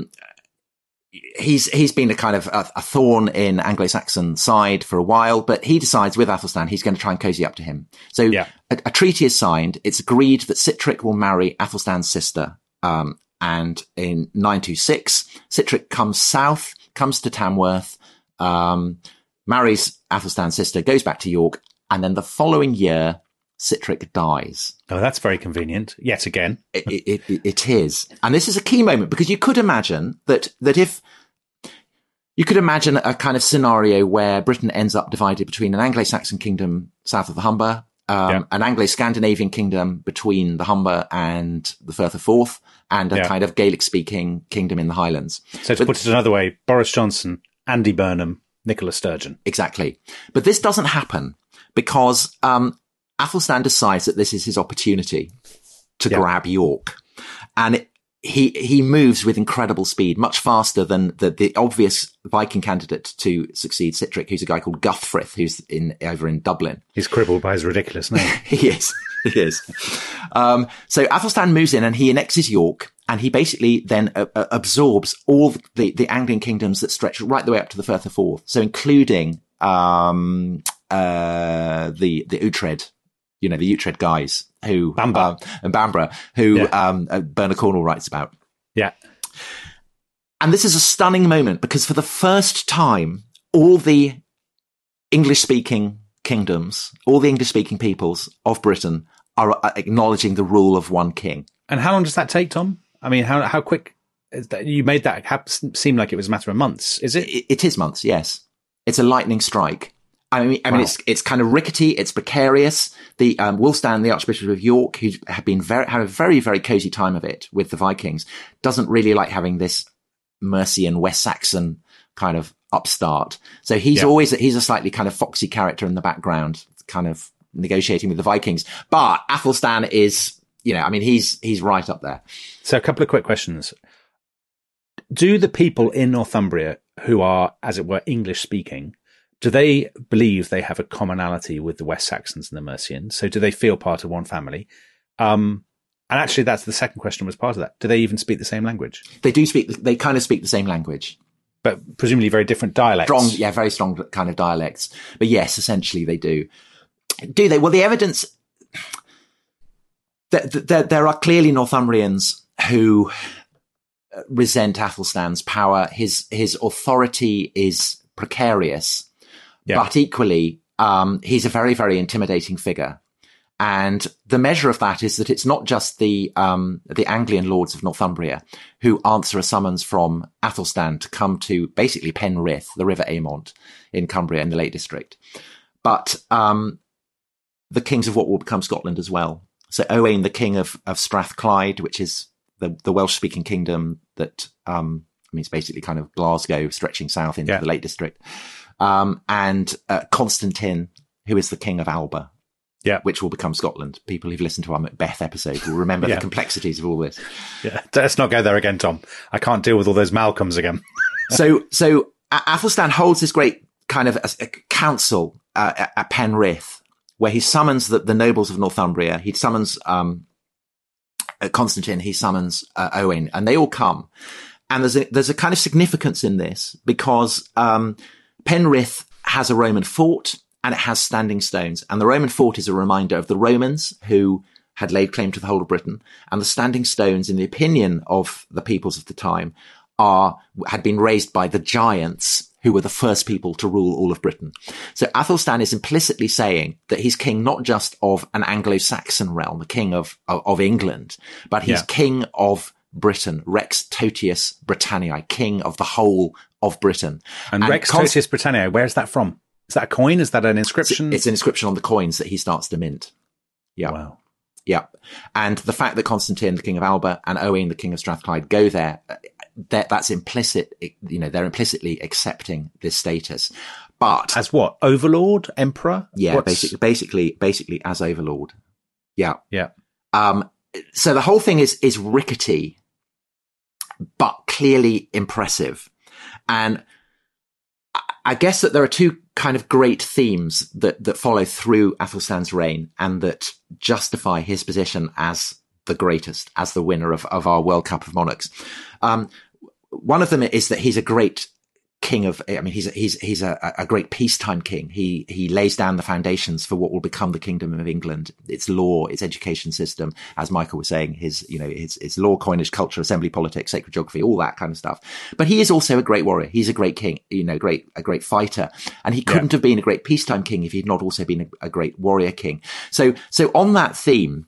he's been a kind of a thorn in Anglo-Saxon side for a while, but he decides with Athelstan, he's going to try and cozy up to him. So a treaty is signed. It's agreed that Sihtric will marry Athelstan's sister. And in 926, Sihtric comes south, comes to Tamworth, marries Athelstan's sister, goes back to York. And then the following year, Sihtric dies. Oh, that's very convenient. Yet again. It is. And this is a key moment because you could imagine that if you could imagine a kind of scenario where Britain ends up divided between an Anglo-Saxon kingdom south of the Humber, an Anglo-Scandinavian kingdom between the Humber and the Firth of Forth, and a kind of Gaelic-speaking kingdom in the Highlands. So to put it another way, Boris Johnson, Andy Burnham, Nicola Sturgeon. Exactly. But this doesn't happen because Athelstan decides that this is his opportunity to grab York. And he moves with incredible speed, much faster than the obvious Viking candidate to succeed Sihtric, who's a guy called Guthfrith, who's over in Dublin. He's crippled by his ridiculous name. He is. So Athelstan moves in and he annexes York, and he basically then absorbs all the Anglian kingdoms that stretch right the way up to the Firth of Forth. So including the Uhtred, the Uhtred guys who Bamborough, who Bernard Cornwell writes about. Yeah. And this is a stunning moment because for the first time, all the English-speaking kingdoms, all the English-speaking peoples of Britain are acknowledging the rule of one king. And how long does that take, Tom? I mean, how quick is that? You made that seem like it was a matter of months. Is it? It is months, yes. It's a lightning strike. I mean, it's kind of rickety. It's precarious. The Wulfstan, the Archbishop of York, who had a very, very cozy time of it with the Vikings, doesn't really like having this Mercian West Saxon kind of upstart. So he's a slightly kind of foxy character in the background, kind of negotiating with the Vikings. But Athelstan is, he's right up there. So a couple of quick questions. Do the people in Northumbria who are, as it were, English speaking, do they believe they have a commonality with the West Saxons and the Mercians? So do they feel part of one family? And actually, that's the second question was part of that. Do they even speak the same language? They kind of speak the same language. But presumably very different dialects. Very strong kind of dialects. But yes, essentially they do. Do they? Well, the evidence, there are clearly Northumbrians who resent Athelstan's power. His authority is precarious. Yeah. But equally, he's a very, very intimidating figure. And the measure of that is that it's not just the Anglian lords of Northumbria who answer a summons from Athelstan to come to basically Penrith, the River Amont in Cumbria in the Lake District, but the kings of what will become Scotland as well. So Owain, the king of Strathclyde, which is the Welsh-speaking kingdom that it's basically kind of Glasgow stretching south into the Lake District. And Constantine, who is the king of Alba, which will become Scotland. People who've listened to our Macbeth episode will remember the complexities of all this. Yeah, let's not go there again, Tom. I can't deal with all those Malcolms again. So Athelstan holds this great kind of a council at Penrith, where he summons the nobles of Northumbria. He summons Constantine. He summons Owain, and they all come. And there's a kind of significance in this because Penrith has a Roman fort and it has standing stones. And the Roman fort is a reminder of the Romans who had laid claim to the whole of Britain. And the standing stones, in the opinion of the peoples of the time, had been raised by the giants who were the first people to rule all of Britain. So Athelstan is implicitly saying that he's king not just of an Anglo-Saxon realm, the king of England, but he's king of Britain, Rex Totius Britanniae, king of the whole of Britain. And Rex Totius Britanniae, where's that from? Is that a coin? Is that an inscription? It's an inscription on the coins that he starts to mint. Yeah. Wow. Yeah. And the fact that Constantine, the king of Alba, and Owain, the king of Strathclyde, go there, that's implicit. They're implicitly accepting this status. But as what? Overlord? Emperor? Yeah, basically as overlord. Yeah. Yeah. So the whole thing is rickety, but clearly impressive. And I guess that there are two kind of great themes that follow through Athelstan's reign and that justify his position as the greatest, as the winner of our World Cup of Monarchs. One of them is that he's a great king he's a great peacetime king. He lays down the foundations for what will become the Kingdom of England, its law, its education system, as Michael was saying, his law, coinage, culture, assembly politics, sacred geography, all that kind of stuff. But he is also a great warrior. He's a great king, a great fighter. And he couldn't have been a great peacetime king if he'd not also been a great warrior king. So on that theme,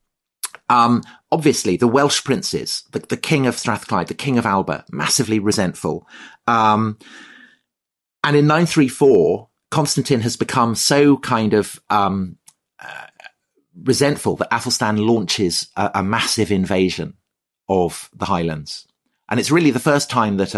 obviously the Welsh princes, the king of Strathclyde, the king of Alba, massively resentful. And in 934, Constantine has become so kind of, resentful that Athelstan launches a massive invasion of the Highlands. And it's really the first time that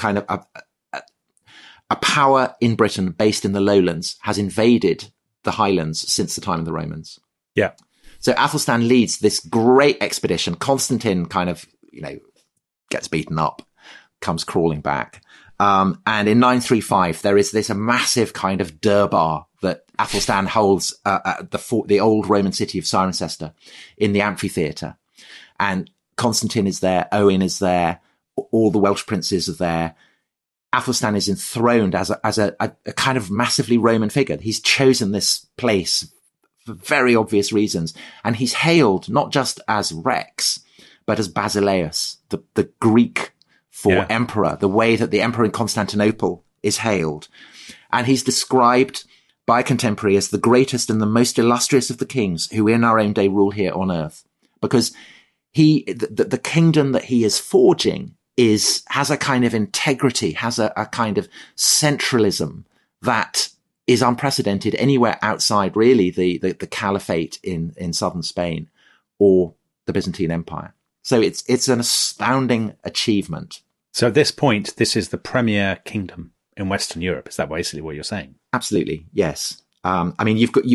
a power in Britain based in the lowlands has invaded the Highlands since the time of the Romans. Yeah. So Athelstan leads this great expedition. Constantine kind of, gets beaten up, comes crawling back. And in 935, there is this massive kind of durbar that Athelstan holds at the old Roman city of Cirencester in the amphitheatre. And Constantine is there, Owain is there, all the Welsh princes are there. Athelstan is enthroned as a kind of massively Roman figure. He's chosen this place for very obvious reasons. And he's hailed not just as Rex, but as Basileus, the Greek for emperor, the way that the emperor in Constantinople is hailed. And he's described by a contemporary as the greatest and the most illustrious of the kings who in our own day rule here on earth. Because the kingdom that he is forging has a kind of integrity, has a kind of centralism that is unprecedented anywhere outside really the caliphate in southern Spain or the Byzantine Empire. So it's an astounding achievement. So at this point, this is the premier kingdom. in Western Europe. Is that basically what you're saying? Absolutely, yes. I mean, you've got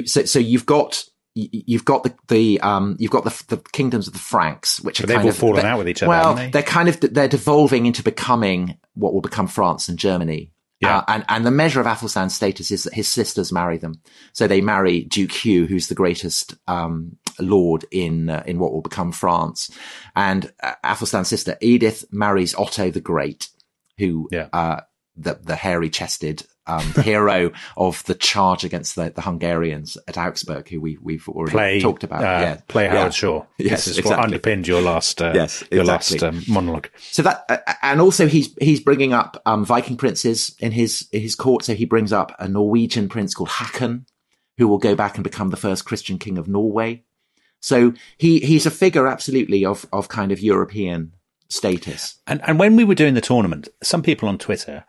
the kingdoms of the Franks, which but they've all fallen out with each other. Well, haven't they? they're devolving into becoming what will become France and Germany. Yeah. And the measure of Athelstan's status is that his sisters marry them. So they marry Duke Hugh, who's the greatest lord in what will become France, and Athelstan's sister Edith marries Otto the Great, who the hairy-chested hero of the charge against the Hungarians at Augsburg, who we've already talked about. Play Howard Shaw. Yes, this is exactly. what underpinned your last monologue. So that, and also he's bringing up Viking princes in his court. So he brings up a Norwegian prince called Hakon, who will go back and become the first Christian king of Norway. So he's a figure absolutely of kind of European status. And when we were doing the tournament, some people on Twitter,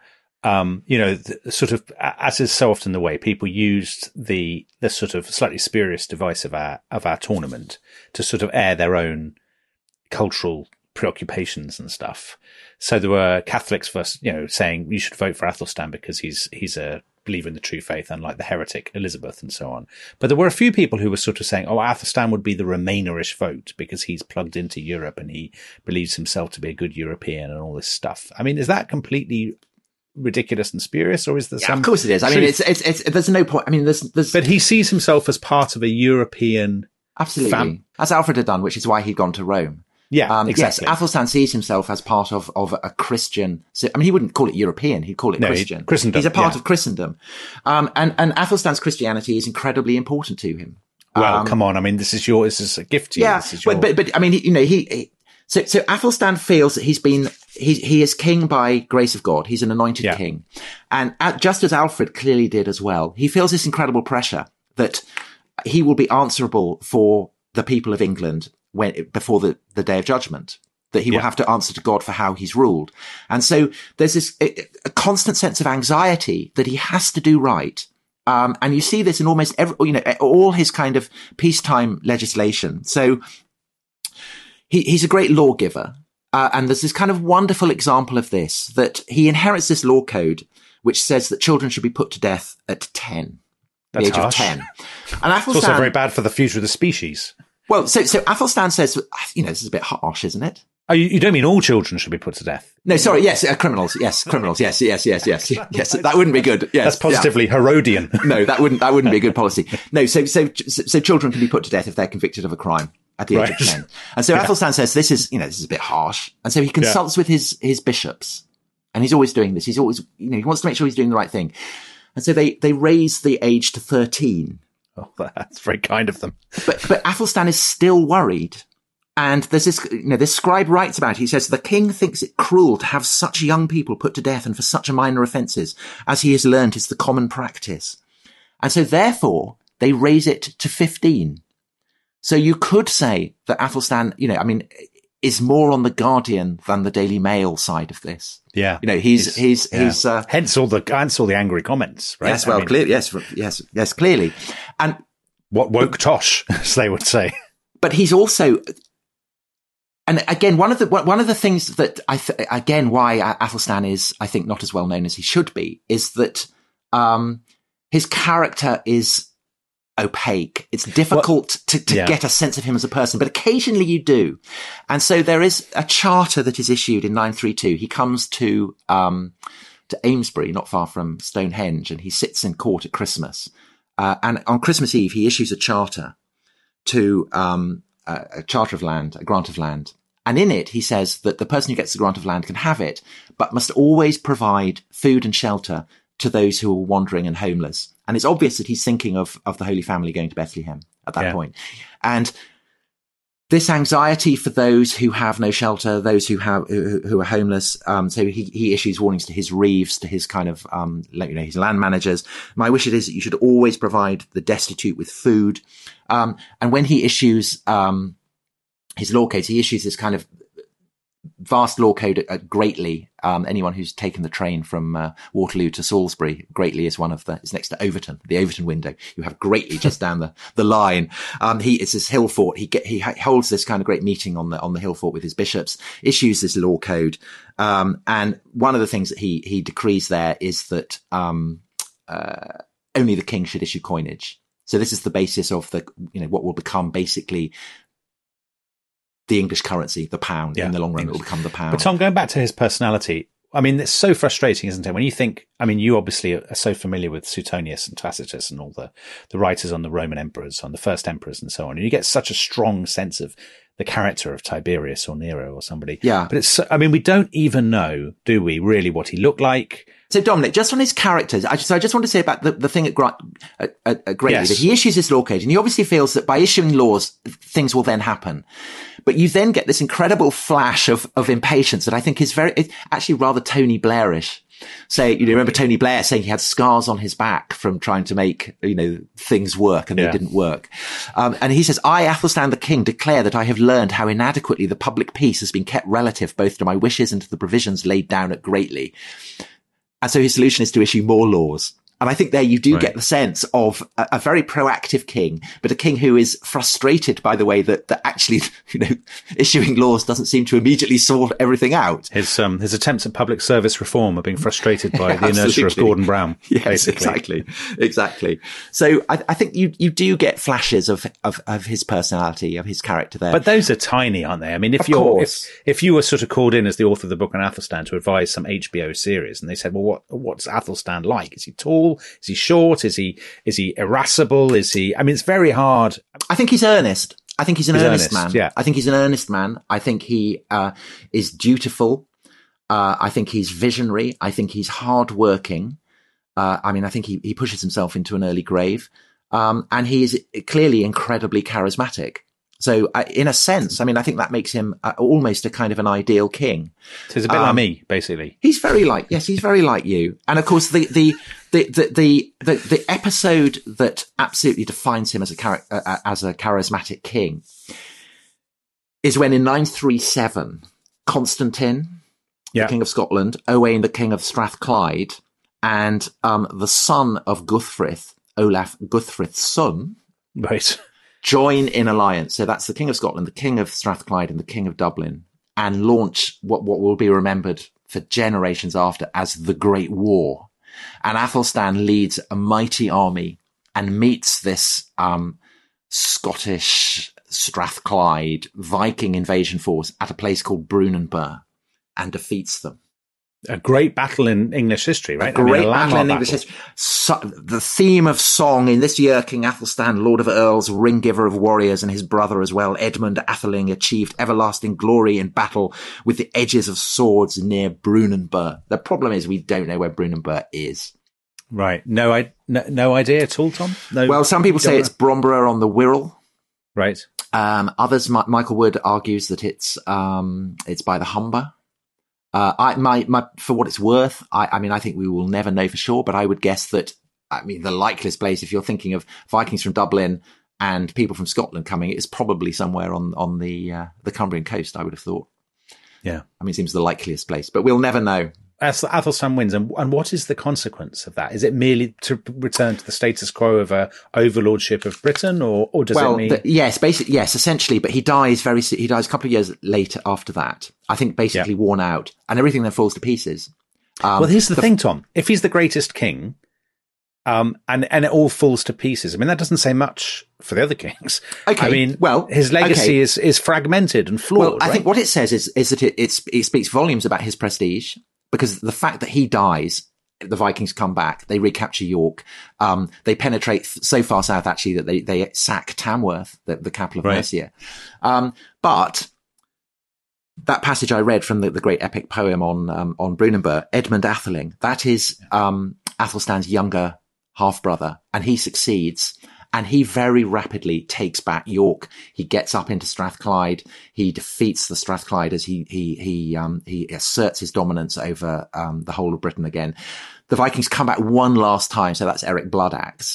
sort of, as is so often the way, people used the sort of slightly spurious device of our tournament to sort of air their own cultural preoccupations and stuff. So there were Catholics saying you should vote for Athelstan because he's a believer in the true faith, unlike the heretic Elizabeth and so on. But there were a few people who were sort of saying, Athelstan would be the Remainerish vote because he's plugged into Europe and he believes himself to be a good European and all this stuff. I mean, is that completely ridiculous and spurious, or is there some? Of course it is. I mean, it's there's no point. I mean, there's. But he sees himself as part of a European. Absolutely, as Alfred had done, which is why he'd gone to Rome. Yeah, exactly. Yes, Athelstan sees himself as part of a Christian. I mean, he wouldn't call it European; he'd call it Christian. Christendom. He's a part of Christendom, and Athelstan's Christianity is incredibly important to him. Well, come on. I mean, this is a gift to you. Yeah, but I mean, So Athelstan feels that he is king by grace of God. He's an anointed king. And just as Alfred clearly did as well, he feels this incredible pressure that he will be answerable for the people of England before the day of judgment, that he will have to answer to God for how he's ruled. And so there's this a constant sense of anxiety that he has to do right. And you see this in almost all his kind of peacetime legislation. So he's a great lawgiver. And there's this kind of wonderful example of this, that he inherits this law code, which says that children should be put to death at 10. That's the age harsh. of 10. And Athelstan, it's also very bad for the future of the species. Well, so Athelstan says, this is a bit harsh, isn't it? Oh, you don't mean all children should be put to death? No, sorry. Yes, criminals. Yes, criminals. Yes. That wouldn't be good. Yes, that's positively Herodian. No, that wouldn't be a good policy. No, so children can be put to death if they're convicted of a crime at the age of 10. And so Athelstan says this is a bit harsh. And so he consults with his bishops, and he's always doing this. He's always, he wants to make sure he's doing the right thing. And so they raise the age to 13. Oh, that's very kind of them. But Athelstan is still worried. And there's this scribe writes about it. He says, the king thinks it cruel to have such young people put to death and for such minor offences, as he has learnt is the common practice. And so therefore they raise it to 15. So you could say that Athelstan, is more on the Guardian than the Daily Mail side of this. Yeah. He's hence all the angry comments, right? Yes, well, clearly, yes, clearly. And what woke tosh, as they would say. But he's also, and again, one of the things that why Athelstan is, I think, not as well known as he should be, is that his character is opaque. It's difficult to get a sense of him as a person, but occasionally you do. And so there is a charter that is issued in 932. He comes to Amesbury, not far from Stonehenge, and he sits in court at Christmas. And on Christmas Eve, he issues a charter to a charter of land, a grant of land. And in it, he says that the person who gets the grant of land can have it, but must always provide food and shelter to those who are wandering and homeless. And it's obvious that he's thinking of the Holy Family going to Bethlehem at that point. And this anxiety for those who have no shelter, those who are homeless. So he issues warnings to his reeves, to his kind of, his land managers. My wish it is that you should always provide the destitute with food. And when he issues, his law case, he issues this kind of vast law code at Greatley. Anyone who's taken the train from Waterloo to Salisbury, Greatley is it's next to Overton, the Overton window. You have Greatley just down the line. It's this hill fort. He holds this kind of great meeting on the hill fort with his bishops, issues this law code. And one of the things that he decrees there is that, only the king should issue coinage. So this is the basis of what will become basically the English currency, the pound. In the long run, it will become the pound. But Tom, going back to his personality, I mean, it's so frustrating, isn't it? When you think, I mean, you obviously are so familiar with Suetonius and Tacitus and all the writers on the Roman emperors, on the first emperors and so on. And you get such a strong sense of the character of Tiberius or Nero or somebody. Yeah. But we don't even know, do we, really what he looked like? So Dominic, just on his characters, I just want to say about the thing at Greatley, Yes. that he issues this law code, and he obviously feels that by issuing laws, things will then happen. But you then get this incredible flash of impatience that I think is it's actually rather Tony Blairish. So, you remember Tony Blair saying he had scars on his back from trying to make, things work, and they didn't work. And he says, I, Athelstan the king, declare that I have learned how inadequately the public peace has been kept relative both to my wishes and to the provisions laid down at Greatley. And so his solution is to issue more laws. And I think there you do get the sense of a very proactive king, but a king who is frustrated by the way that actually, issuing laws doesn't seem to immediately sort everything out. His attempts at public service reform are being frustrated by the inertia of Gordon Brown. Yes, basically. Exactly. So I think you do get flashes of his personality, of his character there. But those are tiny, aren't they? I mean, if you were sort of called in as the author of the book on Athelstan to advise some HBO series, and they said, well, what's Athelstan like? Is he tall? Is he short? Is he irascible? It's very hard. I think he's earnest. I think he's an earnest man. Yeah. I think he's an earnest man. I think he is dutiful. I think he's visionary. I think he's hardworking. I think he pushes himself into an early grave. And he is clearly incredibly charismatic. So in a sense, I think that makes him almost a kind of an ideal king. So he's a bit like me, basically. He's very like you. And of course, the episode that absolutely defines him as a charismatic king is when in 937, Constantine, the King of Scotland, Owain, the King of Strathclyde, and the son of Guthfrith, Olaf Guthfrith's son, right, join in alliance. So that's the King of Scotland, the King of Strathclyde, and the King of Dublin, and launch what will be remembered for generations after as the Great War. And Athelstan leads a mighty army and meets this Scottish Strathclyde Viking invasion force at a place called Brunanburh and defeats them. A great battle in English history, right? A great battle in English history. So, the theme of song in this year, King Athelstan, Lord of Earls, ring giver of warriors, and his brother as well, Edmund Atheling, achieved everlasting glory in battle with the edges of swords near Brunanburh. The problem is we don't know where Brunanburh is. Right. No idea at all, Tom? No. Well, some people say it's Bromborough on the Wirral. Right. Others, Michael Wood argues that it's by the Humber. For what it's worth, I think we will never know for sure, but I would guess that, the likeliest place, if you're thinking of Vikings from Dublin and people from Scotland coming, is probably somewhere on the Cumbrian coast, I would have thought. Yeah. It seems the likeliest place, but we'll never know. As Athelstan wins, and what is the consequence of that? Is it merely to return to the status quo of a overlordship of Britain, or does it mean? Yes, essentially. But he dies he dies a couple of years later after that. I think basically worn out, and everything then falls to pieces. Well, here's the thing, Tom. If he's the greatest king, and it all falls to pieces, that doesn't say much for the other kings. Okay. His legacy is fragmented and flawed. Well, I think what it says is that it speaks volumes about his prestige. Because the fact that he dies, the Vikings come back, they recapture York, they penetrate so far south actually that they sack Tamworth, the capital of Mercia. But that passage I read from the great epic poem on Brunanburh, Edmund Atheling, that is Athelstan's younger half brother, and he succeeds. And he very rapidly takes back York. He gets up into Strathclyde. He defeats the Strathclyders. He asserts his dominance over the whole of Britain again. The Vikings come back one last time, so that's Eric Bloodaxe.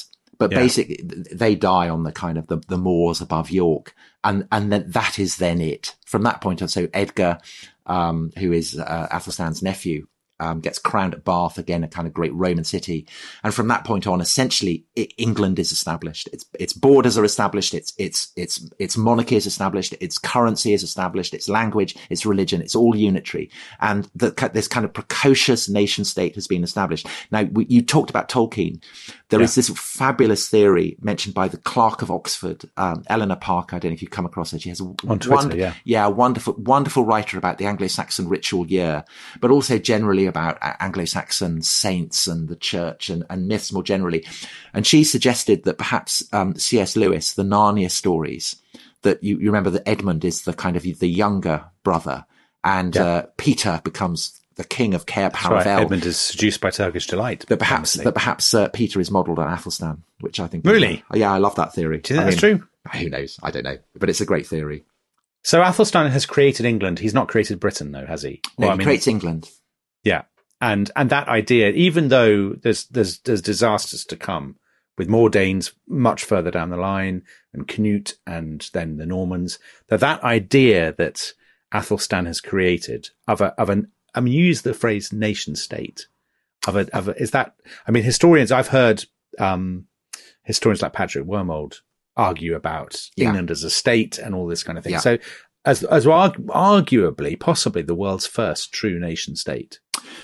But basically, they die on the kind of the moors above York, and then that is then it. From that point on, so Edgar, who is Athelstan's nephew, gets crowned at Bath, again, a kind of great Roman city. And from that point on, essentially, England is established. Its borders are established. Its monarchy is established. Its currency is established. Its language, its religion, it's all unitary. And this kind of precocious nation state has been established. Now, you talked about Tolkien. There is this fabulous theory mentioned by the Clerk of Oxford, Eleanor Parker. I don't know if you've come across her. She has on Twitter, a wonderful writer about the Anglo-Saxon ritual year, but also generally about Anglo-Saxon saints and the church and myths more generally. And she suggested that perhaps C.S. Lewis, the Narnia stories, that you remember that Edmund is the kind of the younger brother, and Peter becomes the king of Cair Paravel. Right. Edmund is seduced by Turkish delight. That perhaps Peter is modelled on Athelstan, which I think really, I love that theory. Do you think that's true? Who knows? I don't know, but it's a great theory. So Athelstan has created England. He's not created Britain, though, has he? No, he creates England. Yeah, and that idea, even though there's disasters to come with more Danes much further down the line, and Canute, and then the Normans, that idea that Athelstan has created of an you use the phrase nation state is that, I mean, historians, I've heard, historians like Patrick Wormold argue about England as a state and all this kind of thing. Yeah. So as arguably, possibly the world's first true nation state.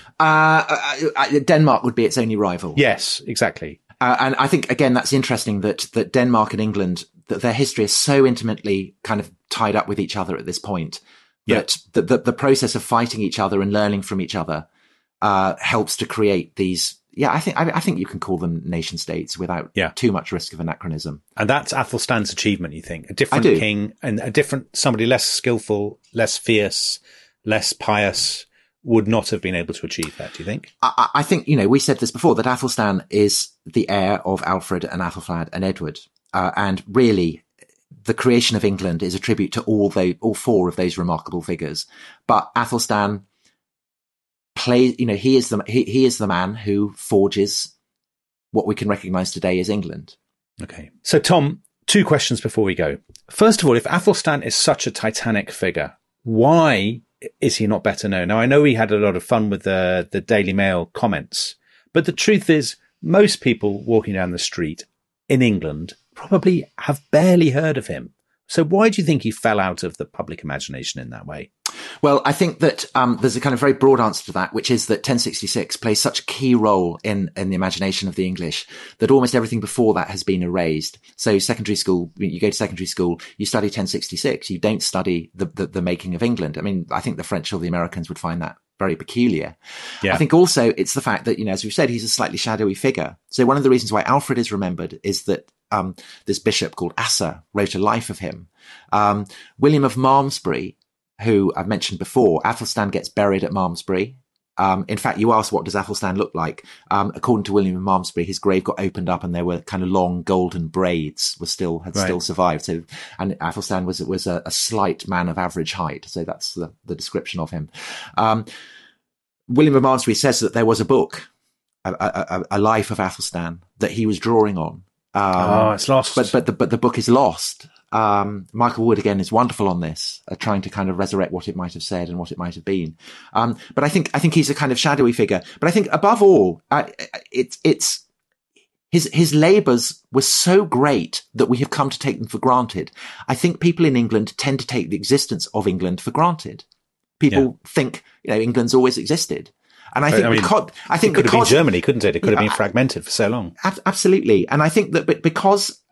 Denmark would be its only rival. Yes, exactly. And I think, again, that's interesting that Denmark and England, that their history is so intimately kind of tied up with each other at this point. That the process of fighting each other and learning from each other helps to create these. Yeah, I think you can call them nation states without too much risk of anachronism. And that's Athelstan's achievement, you think? A different king and somebody less skillful, less fierce, less pious would not have been able to achieve that, do you think? I think, we said this before, that Athelstan is the heir of Alfred and Athelflaed and Edward. And really, the creation of England is a tribute to all four of those remarkable figures. But Athelstan plays, he is the man who forges what we can recognize today as England. Okay. So, Tom, 2 questions before we go. First of all, if Athelstan is such a titanic figure, why is he not better known? Now, I know he had a lot of fun with the Daily Mail comments, but the truth is most people walking down the street in England probably have barely heard of him. So why do you think he fell out of the public imagination in that way? Well, I think that there's a kind of very broad answer to that, which is that 1066 plays such a key role in the imagination of the English that almost everything before that has been erased. So secondary school, you go to secondary school, you study 1066, you don't study the making of England. I mean, I think the French or the Americans would find that very peculiar. Yeah. I think also it's the fact that, as we've said, he's a slightly shadowy figure. So one of the reasons why Alfred is remembered is that this bishop called Asser wrote a life of him. William of Malmesbury, who I've mentioned before, Athelstan gets buried at Malmesbury. In fact, you asked, what does Athelstan look like? According to William of Malmesbury, his grave got opened up and there were kind of long golden braids still survived. So, and Athelstan was a slight man of average height. So that's the description of him. William of Malmesbury says that there was a book, a life of Athelstan, that he was drawing on. It's lost. But the book is lost. Michael Wood again is wonderful on this, trying to kind of resurrect what it might have said and what it might have been. But I think he's a kind of shadowy figure. But I think above all, it's his labours were so great that we have come to take them for granted. I think people in England tend to take the existence of England for granted. People think, England's always existed. And I think it could have been Germany, couldn't it? It could have been fragmented for so long. Absolutely. And I think that because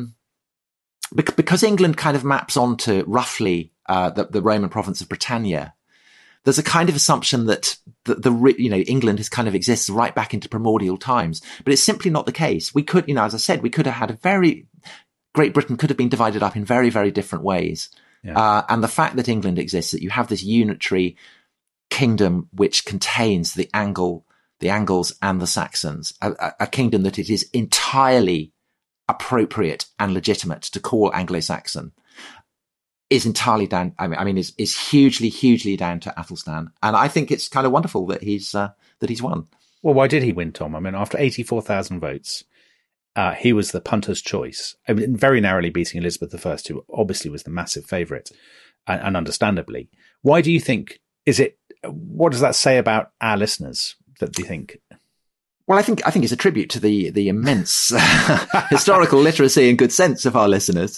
England kind of maps onto roughly the Roman province of Britannia, there's a kind of assumption that England has kind of exists right back into primordial times, but it's simply not the case. We could, as I said, we could have had Great Britain could have been divided up in very, very different ways. Yeah. And the fact that England exists, that you have this unitary kingdom which contains the Angles and the Saxons, a kingdom that it is entirely appropriate and legitimate to call Anglo-Saxon, is entirely down. Is hugely, hugely down to Athelstan, and I think it's kind of wonderful that he's won. Well, why did he win, Tom? After 84,000 votes, he was the punter's choice, I mean, very narrowly beating Elizabeth I, who obviously was the massive favourite, and understandably. Why do you think, what does that say about our listeners, that do you think? Well, I think it's a tribute to the immense historical literacy and good sense of our listeners.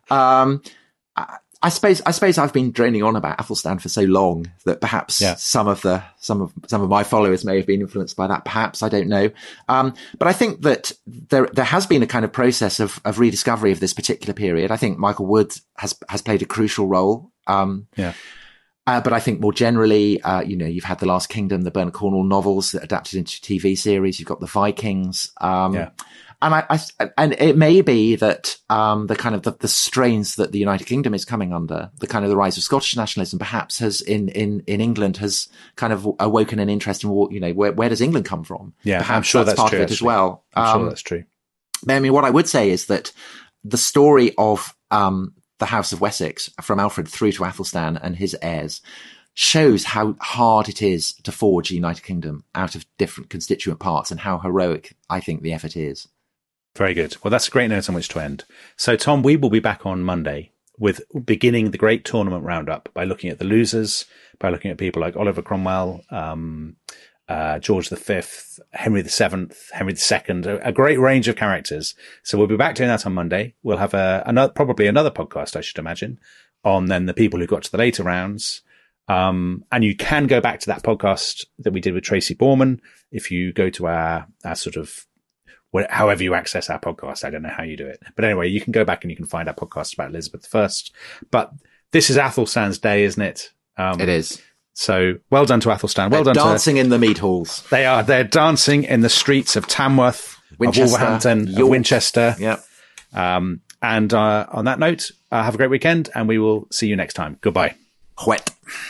I suppose I've been droning on about Athelstan for so long that perhaps some of my followers may have been influenced by that. Perhaps, I don't know. But I think that there has been a kind of process of rediscovery of this particular period. I think Michael Wood has played a crucial role. But I think more generally, you've had The Last Kingdom, the Bernard Cornwell novels that adapted into TV series. You've got The Vikings. And it may be that the strains that the United Kingdom is coming under, the kind of the rise of Scottish nationalism, perhaps has in England has kind of awoken an interest in where does England come from? Yeah, perhaps I'm sure that's part true, of it as well. I'm sure that's true. I mean, what I would say is that the story of the House of Wessex, from Alfred through to Athelstan and his heirs, shows how hard it is to forge a United Kingdom out of different constituent parts, and how heroic I think the effort is. Very good. Well, that's a great note on which to end. So, Tom, we will be back on Monday with beginning the great tournament roundup by looking at the losers, by looking at people like Oliver Cromwell, George V, Henry VII, Henry II, a great range of characters. So we'll be back doing that on Monday. We'll have probably another podcast, I should imagine, on then the people who got to the later rounds. And you can go back to that podcast that we did with Tracy Borman if you go to our sort of, however you access our podcast. I don't know how you do it. But anyway, you can go back and you can find our podcast about Elizabeth I. But this is Athelstan's day, isn't it? It is. So well done to Athelstan. Well They're done dancing in the mead halls. They're dancing in the streets of Tamworth, Winchester, of Wolverhampton, York. of Winchester. Yep. And on that note, have a great weekend, and we will see you next time. Goodbye. Whet.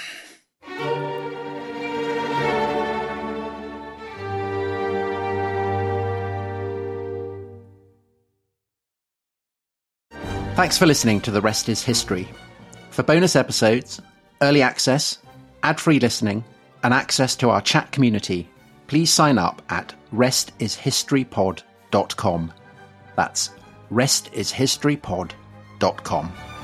Thanks for listening to The Rest is History. For bonus episodes, early access, ad-free listening, and access to our chat community, please sign up at restishistorypod.com. That's restishistorypod.com.